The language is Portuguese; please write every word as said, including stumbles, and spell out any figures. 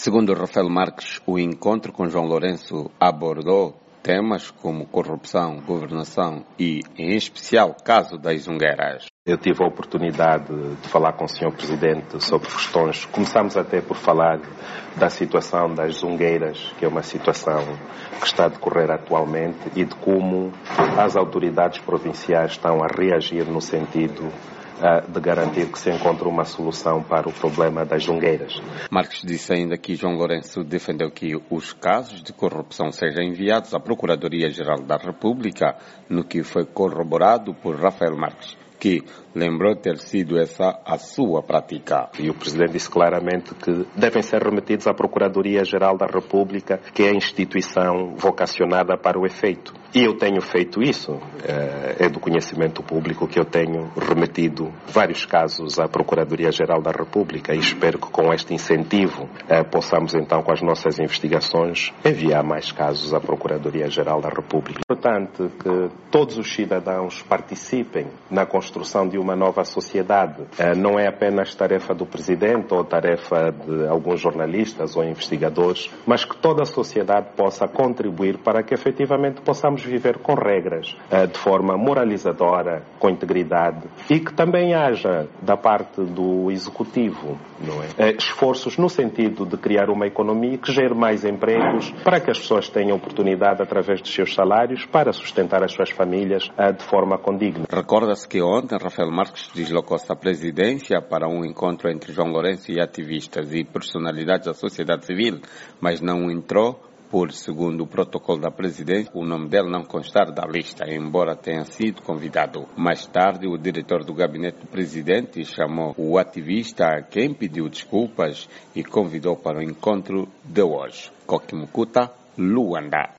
Segundo Rafael Marques, o encontro com João Lourenço abordou temas como corrupção, governação e, em especial, o caso das Zungueiras. Eu tive a oportunidade de falar com o senhor Presidente sobre questões. Começamos até por falar da situação das Zungueiras, que é uma situação que está a decorrer atualmente, e de como as autoridades provinciais estão a reagir no sentido de garantir que se encontre uma solução para o problema das Zungueiras. Marques disse ainda que João Lourenço defendeu que os casos de corrupção sejam enviados à Procuradoria-Geral da República, no que foi corroborado por Rafael Marques, que lembrou ter sido essa a sua prática. E o Presidente disse claramente que devem ser remetidos à Procuradoria-Geral da República, que é a instituição vocacionada para o efeito. E eu tenho feito isso, é do conhecimento público que eu tenho remetido vários casos à Procuradoria-Geral da República e espero que com este incentivo possamos então, com as nossas investigações, enviar mais casos à Procuradoria-Geral da República. É importante que todos os cidadãos participem na construção de uma nova sociedade. Não é apenas tarefa do Presidente ou tarefa de alguns jornalistas ou investigadores, mas que toda a sociedade possa contribuir para que efetivamente possamos viver com regras, de forma moralizadora, com integridade, e que também haja, da parte do Executivo, não é? Esforços no sentido de criar uma economia que gere mais empregos para que as pessoas tenham oportunidade, através dos seus salários, para sustentar as suas famílias de forma condigna. Recorda-se que ontem Rafael Marques deslocou-se à presidência para um encontro entre João Lourenço e ativistas e personalidades da sociedade civil, mas não entrou por, segundo o protocolo da presidência, o nome dele não constar da lista, embora tenha sido convidado. Mais tarde, o diretor do gabinete do presidente chamou o ativista, a quem pediu desculpas e convidou para o encontro de hoje. Coquimucuta, Luanda.